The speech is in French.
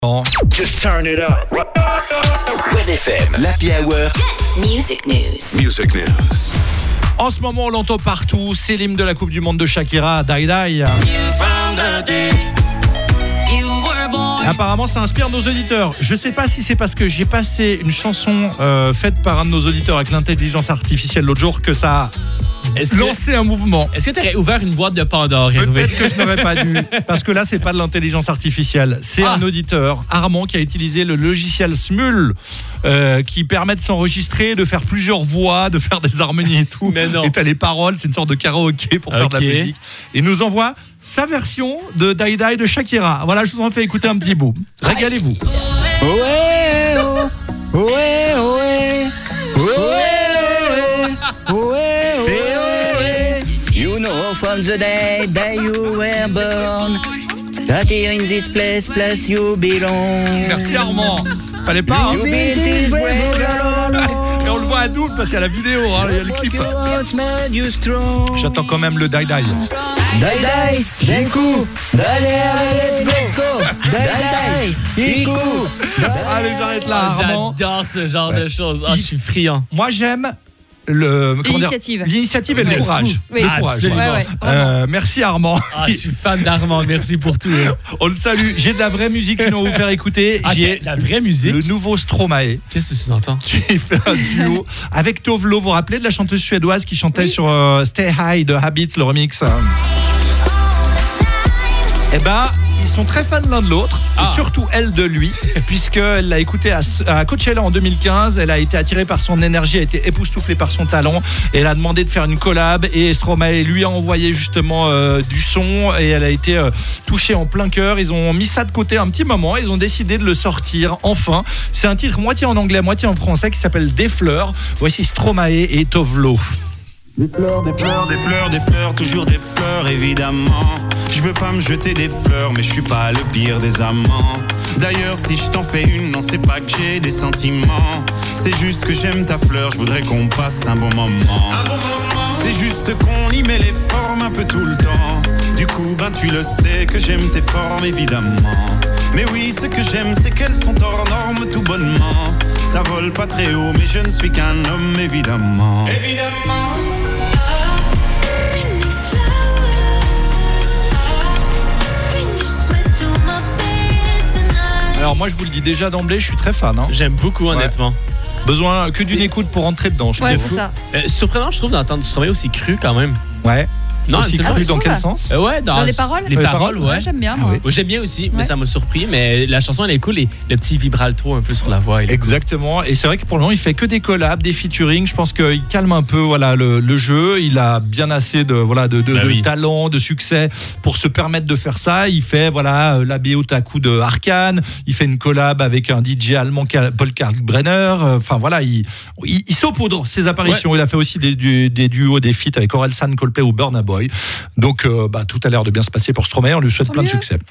Just turn it up. Red FM, l'Happy Hour. Music News. Music News. En ce moment, on l'entend partout. C'est l'hymne de la Coupe du Monde de Shakira, Die Die. Apparemment, ça inspire nos auditeurs. Je sais pas si c'est parce que j'ai passé une chanson faite par un de nos auditeurs avec l'intelligence artificielle l'autre jour que ça a lancé un mouvement. Est-ce que tu aurais ouvert une boîte de Pandore, Hervé? Peut-être que je n'aurais pas dû, parce que là, c'est pas de l'intelligence artificielle. C'est un auditeur, Armand, qui a utilisé le logiciel Smule, qui permet de s'enregistrer, de faire plusieurs voix, de faire des harmonies et tout. Mais non. Et t'as les paroles, c'est une sorte de karaoké pour faire de la musique. Et nous envoie sa version de Die Die de Shakira. Voilà, je vous en fais écouter un petit bout. Régalez-vous. Ohé, oh, ohé, ohé, ohé, ohé, ohé. You know from the day that you were born that here in this place you belong. Merci Armand. Fallait pas, hein. You built this brave alone. Et on le voit à double parce qu'il y a la vidéo, hein, il y a le clip. J'attends quand même le Die Die. Die, d'un coup, let's go, die, coup. Allez, j'arrête là, Armand. J'adore ce genre de choses. Je suis friand. Moi, j'aime l'initiative et le courage. Oui. Le courage. Absolument. Merci Armand. Je suis fan d'Armand. Merci pour tout. On le salue. J'ai de la vraie musique sinon on va vous faire écouter. J'ai de la vraie musique. le nouveau Stromae Qu'est-ce que tu entends? qui fait un duo avec Tovlo. Vous vous rappelez de la chanteuse suédoise qui chantait sur Stay High de Habits, le remix? Eh ben, ils sont très fans l'un de l'autre, et surtout elle de lui, puisqu'elle l'a écouté à Coachella en 2015. Elle a été attirée par son énergie, a été époustouflée par son talent, et elle a demandé de faire une collab, et Stromae lui a envoyé justement du son, et elle a été touchée en plein cœur. Ils ont mis ça de côté un petit moment, ils ont décidé de le sortir enfin. C'est un titre moitié en anglais, moitié en français, qui s'appelle Des fleurs. Voici Stromae et Tovlo. Des fleurs, des fleurs, des fleurs, des fleurs, toujours des fleurs évidemment. Je veux pas me jeter des fleurs, mais je suis pas le pire des amants. D'ailleurs, si je t'en fais une, non, c'est pas que j'ai des sentiments. C'est juste que j'aime ta fleur, je voudrais qu'on passe un bon moment. C'est juste qu'on y met les formes un peu tout le temps. Du coup, tu le sais que j'aime tes formes évidemment. Mais oui, ce que j'aime, c'est qu'elles sont hors normes tout bonnement. Ça vole pas très haut, mais je ne suis qu'un homme évidemment. Évidemment. Alors moi je vous le dis déjà d'emblée, je suis très fan. J'aime beaucoup, honnêtement. Besoin que d'une écoute pour rentrer dedans. Je Ouais, trouve. c'est ça. Surprenant, je trouve, d'entendre du travail aussi cru quand même. Ouais. Non, Aussi absolument. cru dans tu quel trouves sens? Ouais, Dans les paroles? Les paroles, ouais. J'aime bien. Ah moi. oui. Moi, j'aime bien aussi, mais Ouais. ça m'a surpris. Mais la chanson, elle est cool et le petit vibrato un peu sur la voix. Exactement. Et c'est vrai que pour le moment, il fait que des collabs, des featuring. Je pense qu'il calme un peu le jeu. Il a bien assez de talent, de succès pour se permettre de faire ça. Il fait la BO Taku de Arcane. Il fait une collab avec un DJ allemand, Paul Kalkbrenner. Il saupoudre ses apparitions. Ouais. Il a fait aussi des duos, des feats avec Orelsan, Coldplay ou Burna Boy. Donc tout a l'air de bien se passer pour Stromae. On lui souhaite plein de succès.